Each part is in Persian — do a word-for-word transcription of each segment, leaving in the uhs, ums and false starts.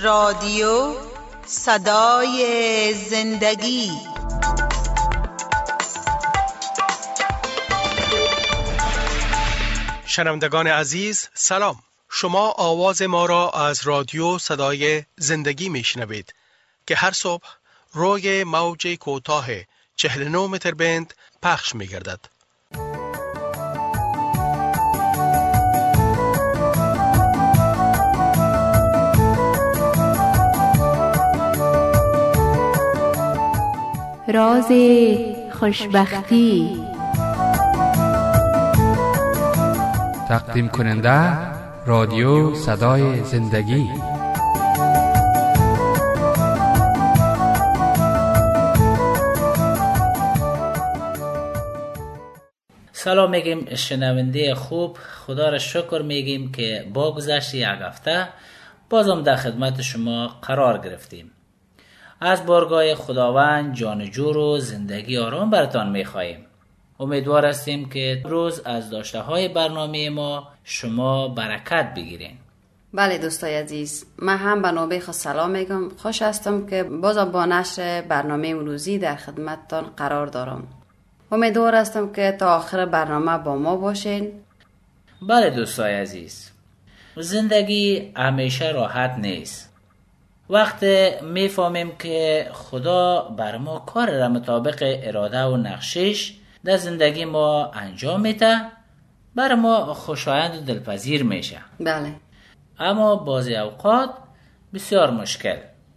رادیو صدای زندگی. شنوندگان عزیز سلام، شما آواز ما را از رادیو صدای زندگی میشنوید که هر صبح روی موج کوتاه چهل و نه متر بند پخش میگردد. راز خوشبختی. تقدیم کننده رادیو صدای زندگی. سلام میگیم شنونده خوب، خدا را شکر میگیم که با گذشت یک هفته بازم در خدمت شما قرار گرفتیم. از بارگاه خداوند جان جور و زندگی آرام براتان میخواهیم. امیدوار هستیم که روز از داشته های برنامه ما شما برکت بگیرین. بله دوستای عزیز، من هم به نوبه خود سلام میگم. خوش هستم که بازم با نشر برنامه امروزی در خدمتتان قرار دارم. امیدوار هستم که تا آخر برنامه با ما باشین. بله دوستای عزیز، زندگی همیشه راحت نیست. وقتی میفهمیم که خدا بر ما کار را مطابق اراده و نقشش در زندگی ما انجام میده، بر ما خوشایند و دلپذیر میشه. بله. اما بعضی اوقات بسیار مشکل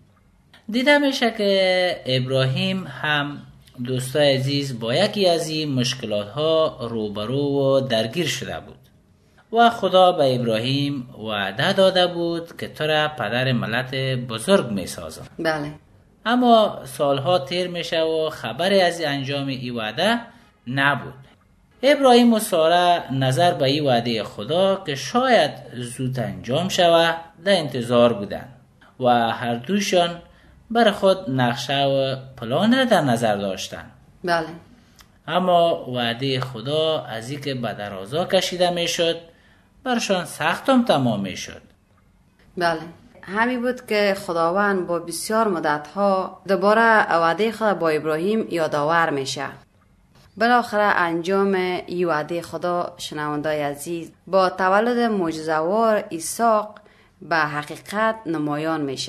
دیده میشه که ابراهیم هم دوستای عزیز با یکی از این مشکلات ها روبرو و درگیر شده بود و خدا به ابراهیم وعده داده بود که تو را پدر ملت بزرگ می سازم. بله. اما سالها تیر میشه و خبری از انجام این وعده نبود. ابراهیم و ساره نظر به این وعده خدا که شاید زود انجام شود در انتظار بودند و هر دوشان بر خود نقشه و پلان را در نظر داشتند. بله. اما وعده خدا از این که به درازا کشیده میشد برشان سختم تمام میشد. بله. همین بود که خداوند با بسیار مدتها دوباره وعده خدا با ابراهیم یادآور میشه. بالاخره انجام این وعده خدا شنوندای عزیز با تولد معجزه‌وار اسحاق به حقیقت نمایان میشه.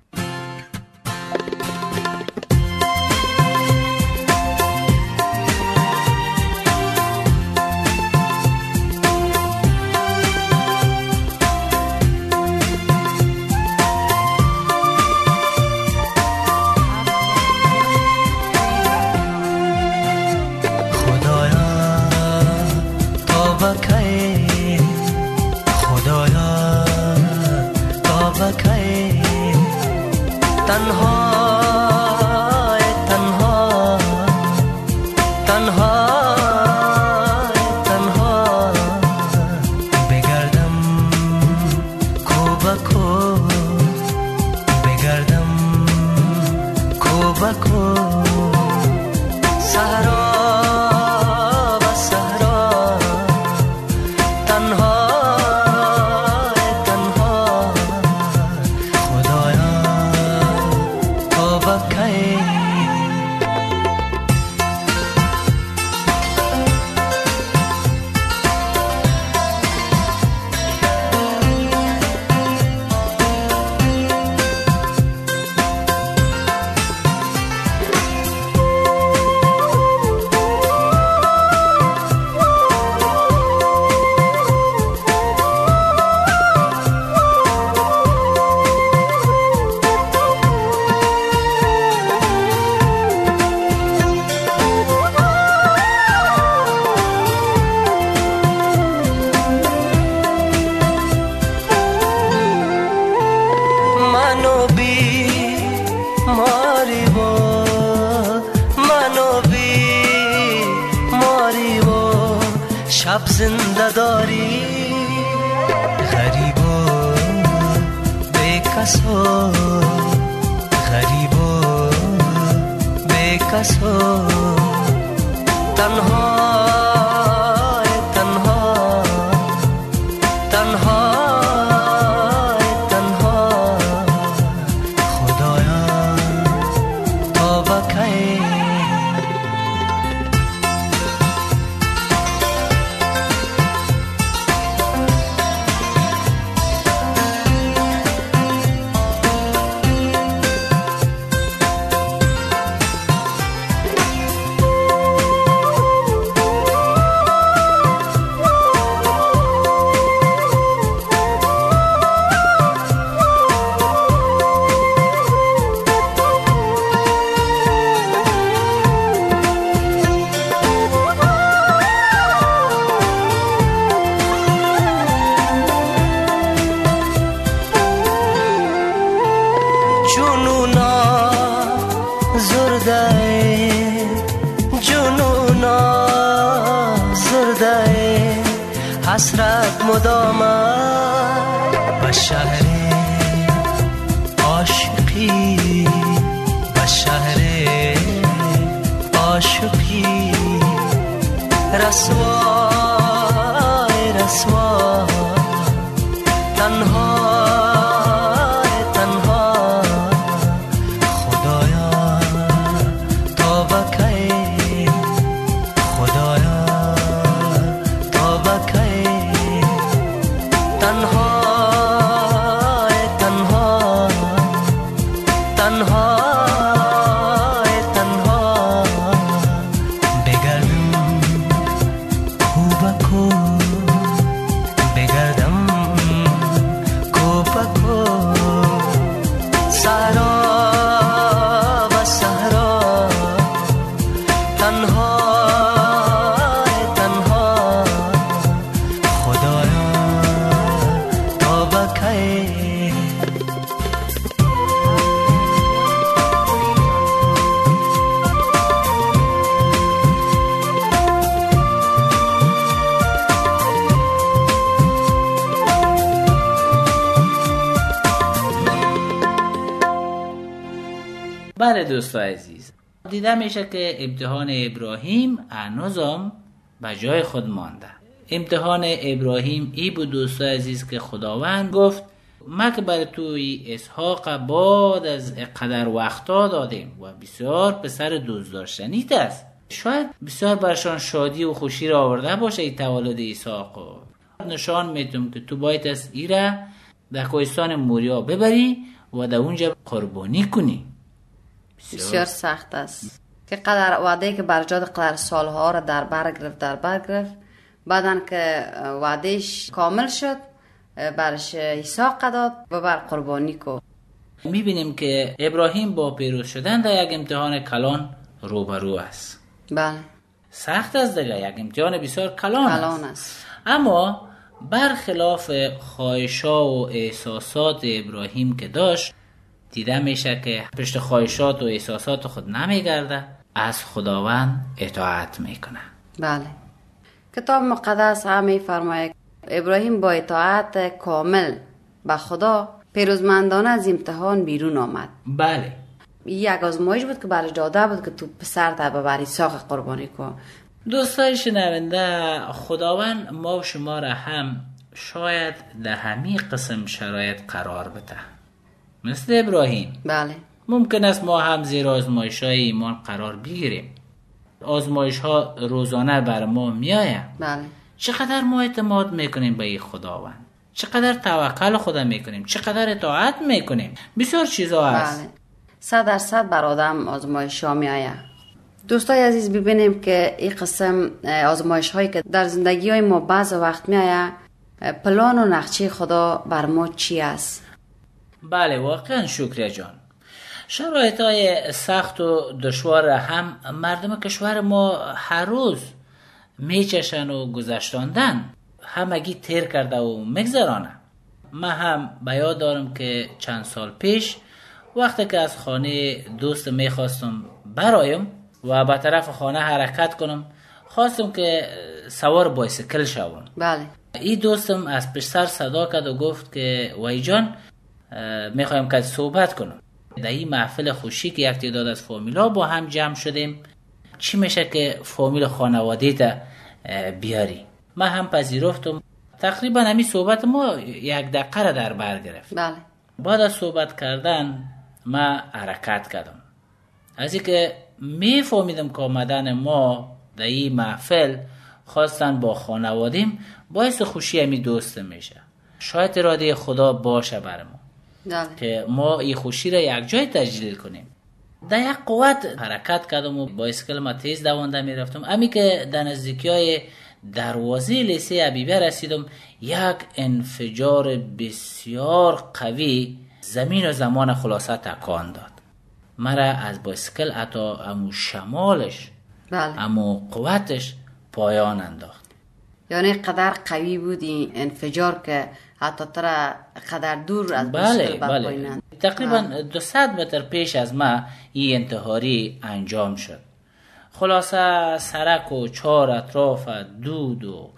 شب زنده داری غریبا بے کسو غریبا بے کسو تنها تنها تنها تنها حسرت مدامم به شهر عاشقی، به شهر عاشقی رسوای رسوا تنها تنها خدایا تا بکی، خدایا تا بکی تنها تنها تنها تنها بگردم کو بکو، بگردم کو بکو سهرا و سهرا تنها تنها خدایا تا بکی. بله دوستان عزیز، دیده میشه که امتحان ابراهیم هنوزم به جای خود مانده. امتحان ابراهیم ای بود دوستان عزیز که خداوند گفت ما که برای توی اسحاق بعد از قدر وقتا دادیم و بسیار پسر دوست داشتنیت است. شاید بسیار برشان شادی و خوشی را آورده باشه ای تولد اسحاق. نشان میدم که تو باید از ایره در کوهستان موریا ببری و در اونجا قربانی کنی. بسیار سخت است که قدر وعده که بر جاد قدر سالها را در بر گرفت در بر گرفت، بعدن که وعدهش کامل شد برش اسحاق داد و بر قربانی کو. میبینیم که ابراهیم با پیروز شدن در یک امتحان کلان روبرو است. بله سخت است دیگه، یک امتحان بسیار کلان, کلان است. است اما برخلاف خواهشا و احساسات ابراهیم که داشت، دیده میشه که پشت خواهشات و احساسات خود نمیگرده، از خداوند اطاعت میکنه. بله کتاب مقدس هم میفرماید ابراهیم با اطاعت کامل به خدا پیروزمندانه از امتحان بیرون آمد. بله یک آزمایش بود که برای داده بود که تو پسر تا ببر اسحاق قربانی کن. دوستای شنونده، خداوند ما و شما را هم شاید در همین قسم شرایط قرار بده مثل ابراهیم. بله ممکن است ما هم زیر آزمایش های ایمان قرار بگیریم. آزمایش ها روزانه بر ما میآید. بله چقدر ما اعتماد میکنیم به این خداوند، چقدر توکل خدا میکنیم، چقدر اطاعت میکنیم، بسیار چیزا هست. بله صد درصد بر آدم آزمایش ها میآید. دوستای عزیز ببینیم که این قسم آزمایش هایی که در زندگی های ما بعض وقت میآید، پلان و نقشه خدا بر ما چی است؟ بله واقعا شکریه جان. شرایط های سخت و دشوار هم مردم کشور ما هر روز میچشن و گذشتاندن، همگی تیر کرده و مگذرانه. من هم به یاد دارم که چند سال پیش وقتی که از خانه دوست میخواستم برایم و به طرف خانه حرکت کنم، خواستم که سوار بایسکل شوم. بله این دوستم از پشت سر صدا کرد و گفت که وای جان میخوایم که صحبت کنم. در این محفل خوشی که یک تعداد از فامیلا با هم جمع شدیم، چی میشه که فامیل خانواده تا بیاری؟ من هم پذیرفتم. تقریبا همین صحبت ما یک دقیقه را در بر گرفت. بله بعد از صحبت کردن ما حرکت کردم. از این که میفهمیدم که آمدن ما در این محفل خواستن با خانوادیم باعث خوشی همی دوست میشه. شاید اراده خدا باشه بر ما بله. که ما این خوشی را یک جای تجلیل کنیم. در یک قوت حرکت کردم و بایسکل ما تیز دوانده می رفتم. امی که در نزدیکی های دروازه لیسه حبیبه رسیدم، یک انفجار بسیار قوی زمین و زمان خلاصه تکان داد. مرا از بایسکل حتی امو شمالش بله. امو قوتش پایان انداخت. یعنی قدر قوی بود این انفجار که حتی ترا قدر دور از بله بایسکل بله پایینند. تقریبا دویست متر پیش از ما این انتحاری انجام شد. خلاصه سرک و چهار اطراف دود و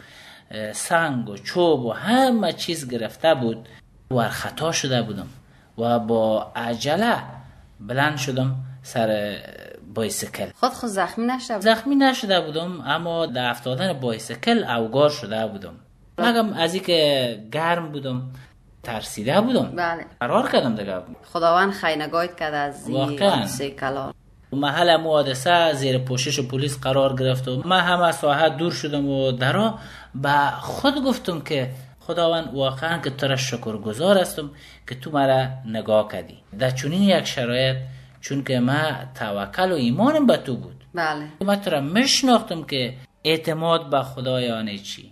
سنگ و چوب و همه چیز گرفته بود و خطا شده بودم و با عجله بلند شدم سر بایسکل. خود خود زخمی نشده بود؟ زخمی نشده بودم، اما در افتادن بایسکل اوگار شده بودم. مگم از این که گرم بودم ترسیده بودم. بله. قرار کردم دیگه. خداوند خیرنگاهت کرد از این حادثه کلان. محل مو حادثه زیر پوشش پلیس قرار گرفت و من هم از ساحه دور شدم و درا با خود گفتم که خداوند واقعا که تو را شکرگزار هستم که تو مرا نگاه کردی در چنین یک شرایط، چون که من توکل و ایمانم به تو بود. بله. من تو را میشناختم که اعتماد به خدا یعنی چی،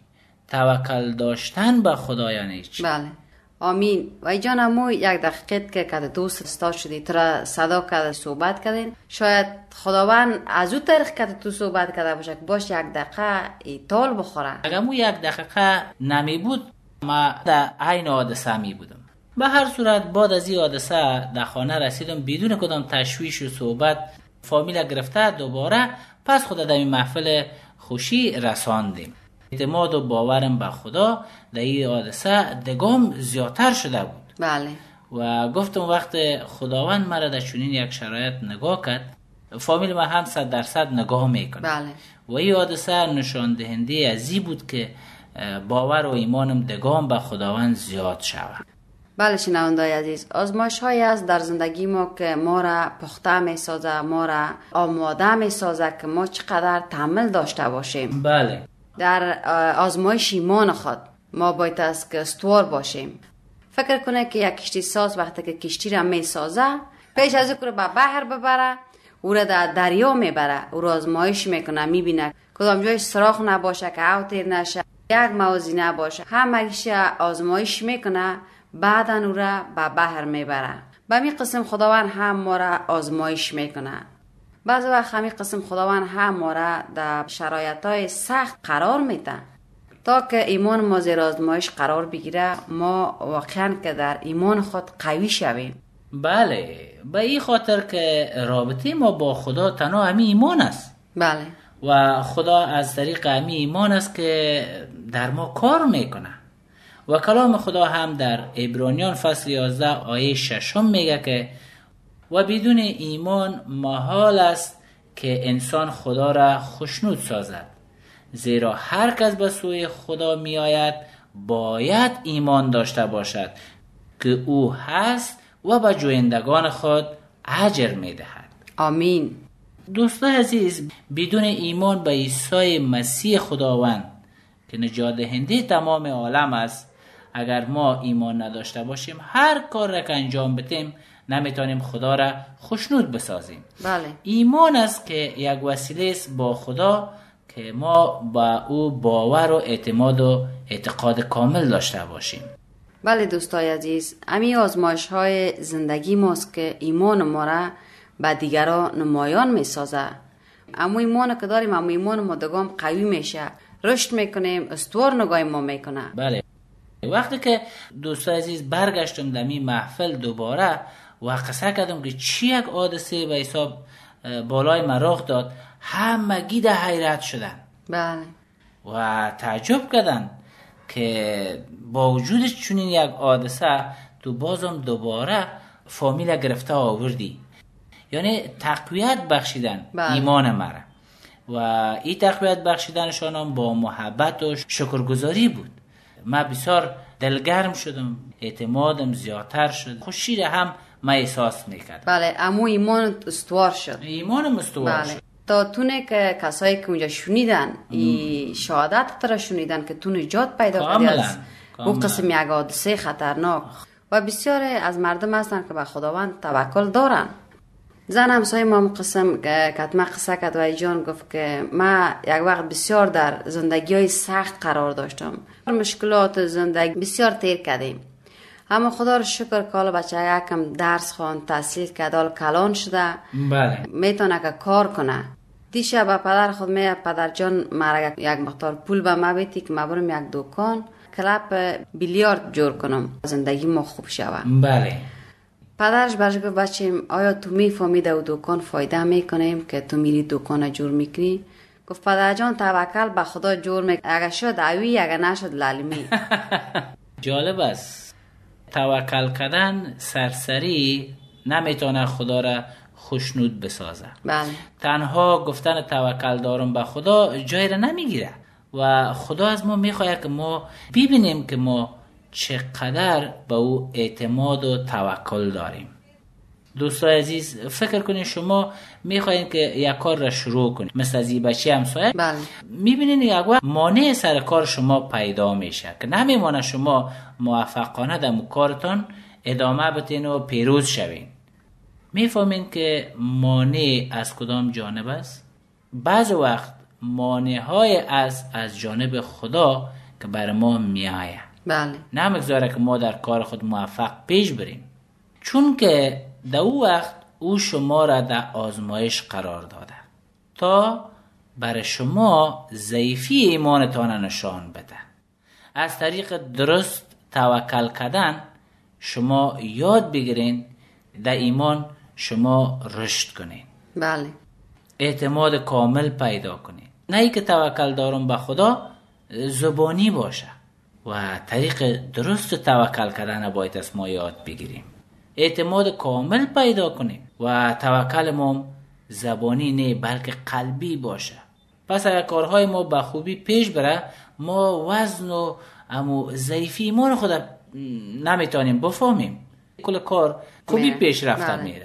توکل داشتن به خدا یعنی چی. بله. آمین. و جان امو یک دقیقه که که دوست استاد شدی تو را صدا کرده صحبت کردین، شاید خداوند از او طریق که تو صحبت کرده باشه که باش یک دقیقه ایتال بخوره. اگر مو یک دقیقه نمی بود ما در عین حادثه می بودم. به هر صورت بعد از این حادثه در خانه رسیدم بدون کدام تشویش و صحبت فامیل گرفته دوباره پس خود در این محفل خوشی رساندیم. اعتماد و باورم به خدا در این حادثه دگام زیادتر شده بود. بله. و گفتم وقت خداوند مرا در چنین یک شرایط نگاه کرد، فامیل ما هم صد درصد نگاه میکنه. بله. و این حادثه نشان دهنده ازی بود که باور و ایمانم دگام به خداوند زیاد شود. بله شنوندای عزیز، آزمایش های است در زندگی ما که ما را پخته می سازه، ما را آماده می سازه که ما چقدر تحمل داشته باشیم. بله. در آزمایش ایمان خود ما باید است که استوار باشیم. فکر کنه که یک کشتی ساز وقتی که کشتی را می سازه پیش از او به بحر ببره او را در دریا می بره، او را آزمایش میکنه، می بینه کدام جای سراخ نباشه که او تیر نشه، یک موازی نباشه، همه‌اش آزمایش میکنه، بعدا او را به بحر میبره. به می قسم خداوند هم ما را آزمایش میکنه. بعضی وقت همی قسم خداوند هم ما را در شرایطهای سخت قرار میده تا که ایمان ما زیر آزمایش قرار بگیره، ما واقعا که در ایمان خود قوی شویم. بله، به این خاطر که رابطه ما با خدا تنها همین ایمان است. بله. و خدا از طریق همین ایمان است که در ما کار میکنه. و کلام خدا هم در عبرانیان فصل یازده آیه ششم میگه که و بدون ایمان محال است که انسان خدا را خوشنود سازد، زیرا هر کس به سوی خدا می آید باید ایمان داشته باشد که او هست و به جویندگان خود اجر می دهد. آمین. دوستان عزیز، بدون ایمان به عیسی مسیح خداوند که نجات دهنده تمام عالم است، اگر ما ایمان نداشته باشیم هر کار را که انجام بدیم نمیتونیم خدا را خوشنود بسازیم. بله. ایمان است که یک وسیله است با خدا که ما با او باور و اعتماد و اعتقاد کامل داشته باشیم. بله دوستای عزیز، امی آزمایش های زندگی ماست که ایمان ما را به دیگران نمایان می سازه. اما ایمان که داریم، اما ایمان ما دگام قوی میشه، رشد میکنیم، استوار نگاه ما میکنه. بله. وقتی که دوستای عزیز برگشتم در این محفل دوباره و قصه کردم که چی یک حادثه به حساب بالای من رخ داد، همگی در حیرت شدن. بله. و تعجب کردن که با وجود چنین یک حادثه تو بازم دوباره فامیل گرفته آوردی، یعنی تقویت بخشیدن. بله. ایمان مرا و این تقویت بخشیدنشان هم با محبت و شکرگزاری بود. من بسیار دلگرم شدم، اعتمادم زیادتر شد، خوشی را هم من احساس میکرد. بله، اما ایمان استوار شد. ایمانم استوار بله. شد. تا تونه که کسایی که اونجا شنیدن این شهادت تر شنیدن که تو نجات پیدا کردی از اون قسم یک حادثه خطرناک. و بسیار از مردم هستن که به خداوند توکل دارن. زن همسایه ما قسم که کتمه قصه کرد و جان گفت که من یک وقت بسیار در زندگی های سخت قرار داشتم، مشکلات زندگی بسیار تیر کردیم، اما خدا رو شکر که حالا بچه یکم درس خوان تحصیل کرد، حالا کلان شده. بله. میتونه که کار کنه. دیشب به پدر خود می پدر جان مرا یک مقدار پول به ما بیتی که ما برم یک دکان کلپ بیلیارد جور کنم زندگی ما خوب شوه. بله. پدرش برش گفت بچیم آیا تو میفهمی در دکان فایده میکنیم که تو میری دکان جور میکنی؟ گفت پدر جان توکل به خدا جور میکنه، اگه شد اوی اگه نشد لالمی. جالب است. توکل کردن سرسری نمیتونه خدا را خوشنود بسازه. بله. تنها گفتن توکل دارم به خدا جای را نمیگیره و خدا از ما میخواد که ما ببینیم که ما چقدر به او اعتماد و توکل داریم. دوستای عزیز، فکر کنید شما میخواین که یک کار را شروع کنید، مثل از این بچه همسایه. بله. میبینید یک وقت مانع سر کار شما پیدا میشه که نمیمونه شما موفقانه در کارتان ادامه بتین و پیروز شوین. میفهمین که مانع از کدام جانب است؟ بعض وقت مانع های از از جانب خدا که بر ما میآید. بله. نمیگذاره که ما در کار خود موفق پیش بریم، چون که در او وقت او شما را در آزمایش قرار داده تا برای شما ضعیفی ایمانتان نشان بده. از طریق درست توکل کردن شما یاد بگیرین در ایمان شما رشد کنین. بله. اعتماد کامل پیدا کنین. نه ای که توکل دارم به خدا زبانی باشه و طریق درست توکل کردن باید از ما یاد بگیریم. اعتماد کامل پیدا کنیم و توکل ما زبانی نه بلکه قلبی باشه. پس اگر کارهای ما به خوبی پیش بره، ما وزن و امو ضعیفی ایمان خود نمیتونیم بفهمیم. کل کار خوبی پیش رفته میره،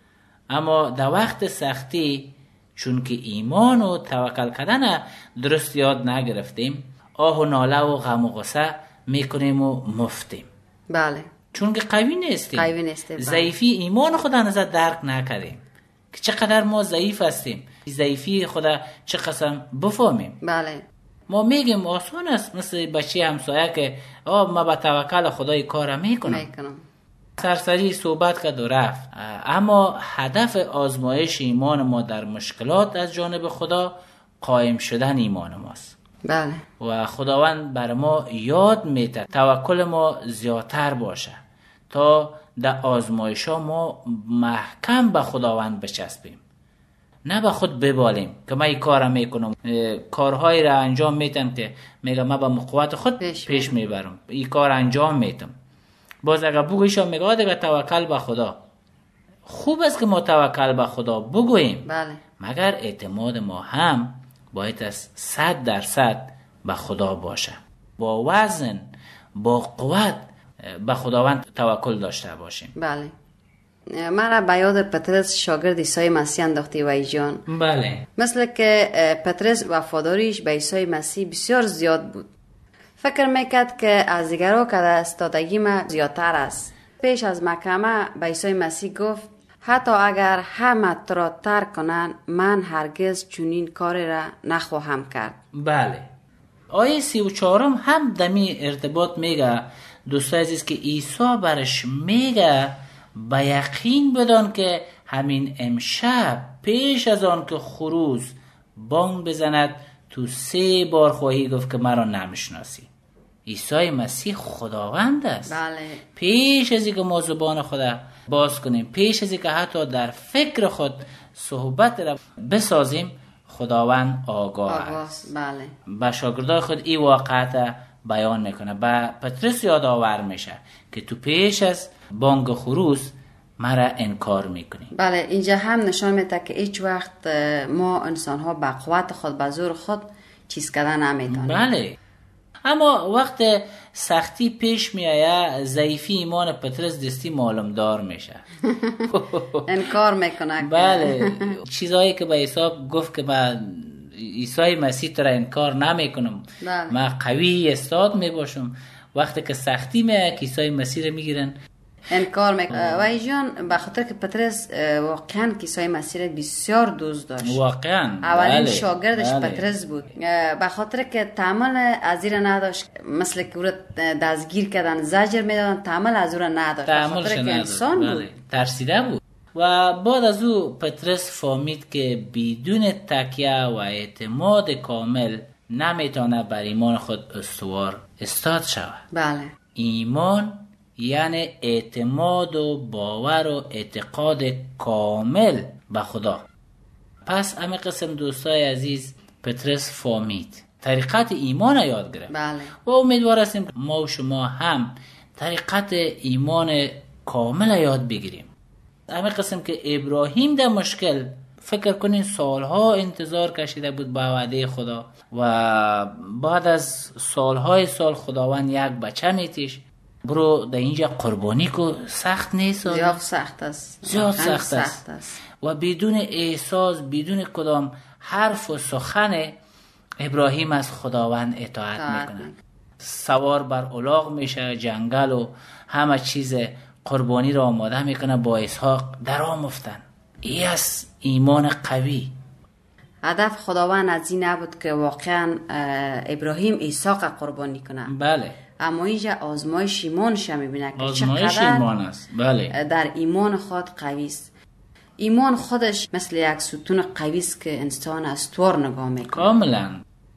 اما در وقت سختی چون که ایمان و توکل کردن درست یاد نگرفتیم، آه و ناله و غم و غصه میکنیم و مفتیم. بله. چون که قوی نیستیم، قوی نیستیم. ضعیفی ایمان خدا نظر درک نکردیم که چقدر ما ضعیف هستیم، ضعیفی خدا چه قسم بفهمیم. بله. ما میگیم آسان است، مثل بچه همسایه که آه ما با توکل خدای کار میکنم میکنم سرسری صحبت کرد و رفت. اما هدف آزمایش ایمان ما در مشکلات از جانب خدا قائم شدن ایمان ماست. بله. و خداوند بر ما یاد میده توکل ما زیادتر باشه تا در آزمایش ها ما محکم به خداوند بچسبیم، نه به خود ببالیم که من این کارم میکنم، کارهایی را انجام میتم که میگم من با قوت خود پیش, پیش میبرم، این کار انجام میتم. باز اگر بگویشم میگه دیگه توکل به خدا. خوب است که ما توکل به خدا بگوییم. بله. مگر اعتماد ما هم باید از صد درصد به خدا باشه، با وزن با قوت به خداوند توکل داشته باشیم. بله. مرا به یاد پترس شاگرد عیسی مسیح انداختی وای جان. بله. مثل که پترس وفاداریش به عیسی مسیح بسیار زیاد بود. فکر میکرد که از دیگرها که استادگی ما زیادتر است. پیش از محکمه به عیسی مسیح گفت حتی اگر همه تو را ترک کنند، من هرگز چنین کاری را نخواهم کرد. بله. آیه سی و چهارم هم دمی ارتباط میگه دوستای عزیز که عیسی برش میگه به یقین بدان که همین امشب پیش از آن که خروس بانگ بزند تو سه بار خواهی گفت که مرا نمیشناسی. عیسی مسیح خداوند است. بله. پیش از اینکه ما زبان خدا باز کنیم، پیش از اینکه حتی در فکر خود صحبت را بسازیم، خداوند آگاه است. بله. با شاگردای خود این واقعیت بیان میکنه. با پترس یادآور میشه که تو پیش از بانگ خروس مرا انکار میکنی. بله. اینجا هم نشان میده که هیچ وقت ما انسان ها با قوت خود به زور خود چیز کردن نمیتونیم. بله. اما وقت سختی پیش میآید، ضعیفی ایمان پترس دستی معلومدار میشه. انکار میکنه. بله. چیزایی که به عیسی گفت که من عیسی مسیح را انکار نمیکنم، من قوی استاد میباشم. وقتی که سختی میآید عیسی مسیح را میگیرن انکار میکنه. و جان به خاطر که پترس واقعا عیسی مسیح بسیار دوست داشت. واقعا اولین بله. شاگردش بله. پترس بود. به خاطر که تحمل از این نداشت، مثل که او دستگیر کردن، زجر میدادن، تحمل از او نداشت. به خاطر که انسان بله. بود، ترسیده بود. و بعد از او پترس فهمید که بدون تکیه و اعتماد کامل نمیتونه بر ایمان خود استوار استاد شود. بله. ایمان یعنی اعتماد و باور و اعتقاد کامل به خدا. پس همه قسم دوستای عزیز، پترس فهمید، طریقت ایمان یاد گرفت. بله. و امیدوار هستیم ما و شما هم طریقت ایمان کامل یاد بگیریم. همین قسم که ابراهیم در مشکل، فکر کنین سالها انتظار کشیده بود با وعده خدا و بعد از سالهای سال خداوند یک بچه میتیش، برو در اینجا قربانی کو، سخت نیست، زیاد سخت است، زیاد سخت, سخت است. است و بدون احساس، بدون کدام حرف و سخن، ابراهیم از خداوند اطاعت میکنه. سوار بر الاغ میشه، جنگل و همه چیز قربانی را آماده میکنه، با اسحاق در آم افتن. این است ایمان قوی. هدف خداوند از این نبود که واقعا ابراهیم اسحاق قربانی کنه. بله. اما اینجا آزمایش ایمانش میبینه که آزمایش ایمان است. بله. در ایمان خود قوی است. ایمان خودش مثل یک ستون قوی است که انسان استوار نگاه میکنه. کاملا.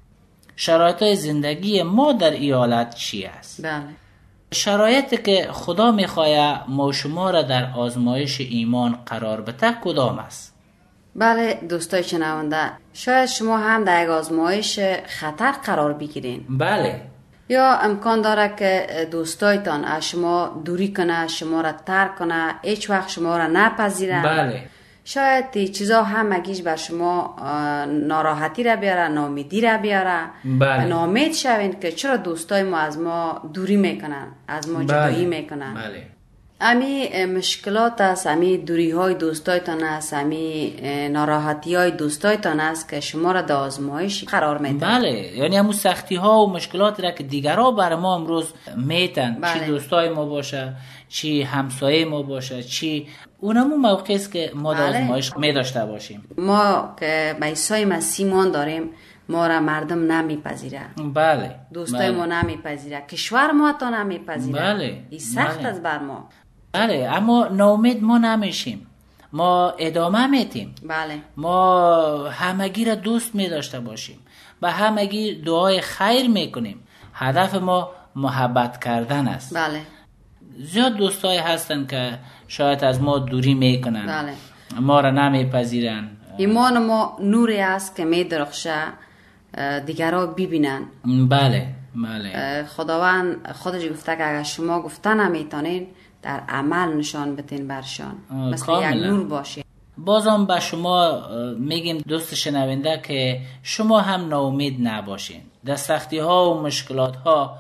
شرایط زندگی ما در این حالت چی است؟ بله. شرایطی که خدا میخواه ما شما را در آزمایش ایمان قرار بده کدام است؟ بله دوستای شنونده، شاید شما هم در یک آزمایش خطر قرار بگیرین. بله. یا امکان داره که دوستایتان از شما دوری کنه، شما را ترک کنه، هیچ وقت شما را نپذیرن. بله. شاید این چیزا همگیش بر شما ناراحتی را بیاره، ناامیدی را بیاره. بله. ناامید شوین که چرا دوستای ما از ما دوری میکنن، از ما جدایی بله. میکنن. بله. امی مشکلات است، امی دوری های دوستایتان است، امی ناراحتی های دوستایتان است که شما را در آزمایش قرار میدن. بله، یعنی همون سختی ها و مشکلاتی را که دیگرها بر ما امروز میتن، بله. چی دوستای ما باشه، چی همسایه ما باشه، چی اونمون موقعی است که ما در بله. آزمایش می داشته باشیم. ما که به عیسی مسیح مان داریم، ما را مردم نمیپذیره. بله. دوستای بله. ما نمیپذیره، کشور ما تا نمیپذیره. بله. این سخت بله. است بر ما. بله، اما ناامید ما نمیشیم، ما ادامه میتیم. بله. ما همگی را دوست می داشته باشیم، به همگی دعای خیر میکنیم. هدف ما محبت کردن است. بله. زیاد دوستای هستن که شاید از ما دوری میکنن. بله. ما را نمیپذیرن. ایمان ما نوری است که می درخشه دیگرها ببینن. بله. بله. خداوند خودش گفته که اگر شما گفته نمیتونین، در عمل نشان بدین برشان، مثل کاملا. یک نور باشه. بازم به شما میگیم دوست شنونده که شما هم ناامید نباشین. در سختی ها و مشکلات ها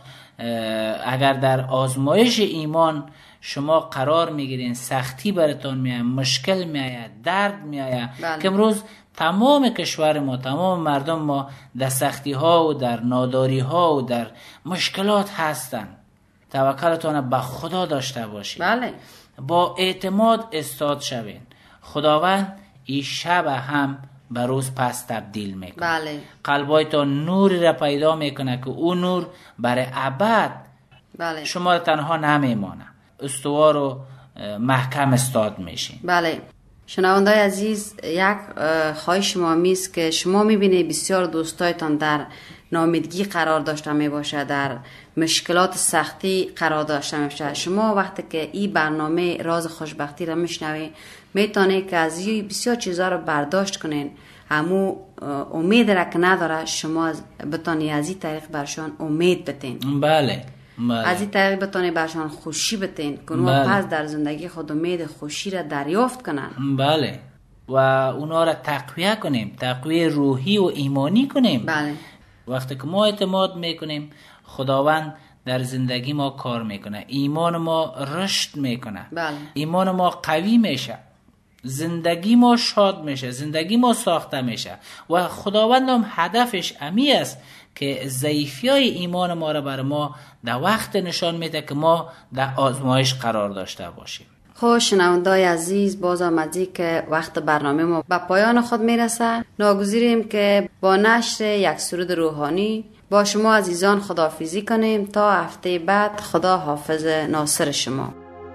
اگر در آزمایش ایمان شما قرار میگیرین، سختی براتون میاد، مشکل میاد، درد میاد، بله. که امروز تمام کشور ما، تمام مردم ما در سختی ها و در ناداری ها و در مشکلات هستن. توکلتون به خدا داشته باشین. بله. با اعتماد استاد شوین. خداوند این شب هم به روز پس تبدیل میکنه. بله. قلبایتان نوری را پیدا میکنه که اون نور برای ابد بله. شما را تنها نمیمانه، استوار و محکم استاد میشین. بله. شنوندای عزیز، یک خواهش شما میست که شما میبینید بسیار دوستایتان در ناامیدگی قرار داشته می باشه، در مشکلات سختی قرار داشته می باشه. شما وقتی که این برنامه راز خوشبختی را میشنوید، میتونه که از این بسیار چیزا رو برداشت کنین. همو امید را که نداره، شما بتونی از این طریق برشان امید بتین. بله. بله. از این طریق بتونی برشان خوشی بتین که اونها بله. پس در زندگی خود امید خوشی را دریافت کنن. بله. و اونا را تقویه کنیم، تقویه روحی و ایمانی کنیم. بله. وقتی که ما اعتماد میکنیم، خداوند در زندگی ما کار میکنه، ایمان ما رشد میکنه. بله. ایمان ما قوی میشه، زندگی ما شاد میشه، زندگی ما ساخته میشه. و خداوند هم هدفش امی است که ضعیفی های ایمان ما را بر ما در وقت نشان میده که ما در آزمایش قرار داشته باشیم. خوش شنوندای عزیز، باز آمدی که وقت برنامه ما به پایان خود میرسه. ناگزیریم که با نشر یک سرود روحانی با شما عزیزان خداحافظی کنیم تا هفته بعد. خدا حافظ ناصر شما.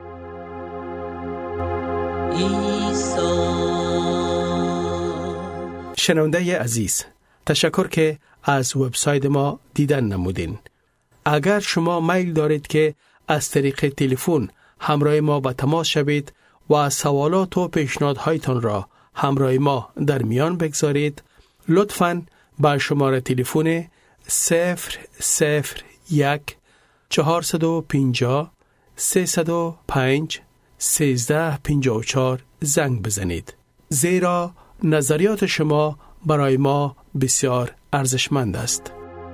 شنونده عزیز، تشکر که از وبسایت ما دیدن نمودین. اگر شما میل دارید که از طریق تلفن همراه ما به تماس شوید و سوالات و پیشنهادهایتان را همراه ما در میان بگذارید، لطفاً با شماره تلفن صفر صفر یک چهارصد و پنجاه سیصد و پنج سیزده پنجاه و چهار زنگ بزنید، زیرا نظریات شما برای ما بسیار ارزشمند است.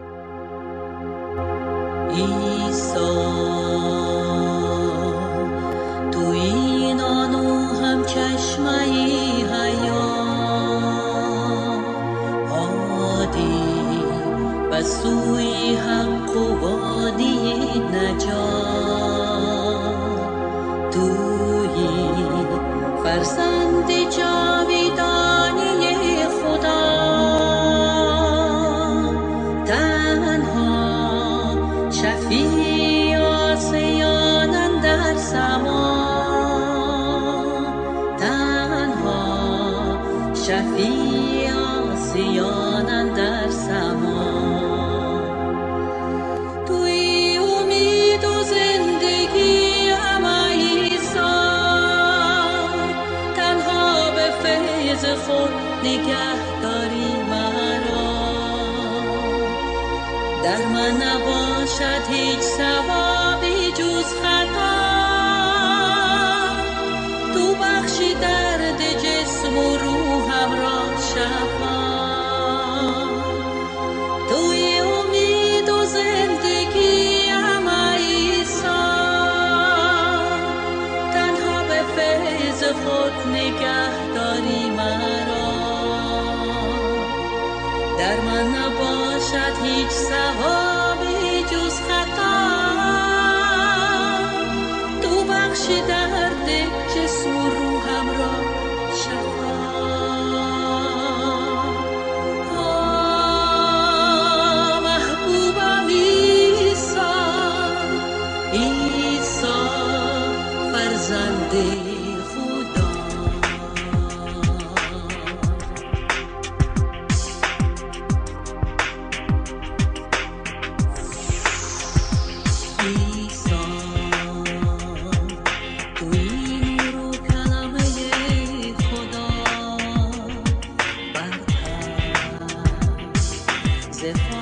عیسی تو این آنو هم چشمه‌ای حیات عادی و سوی حق و وادی نجات تویی فرزند جاویدانی خدا تنها شفیع آسیان اندر سما تنها شفیع آسیان اندر سما توی امید و زندگی اما عیسی تنها به فیض خود نگه داری مرا در من نباشد هیچ ثوابی جز خطا تو بخشی درد جسم و روحم را شفا توی امید و زندگی اما عیسی تنها به فیض خود نگه داری مرا در من نباشد هیچ ثوابی جز خطا تو بخشی درد جسم و روحم را شفا آه محبوبم عیسی عیسی فرزند خدا if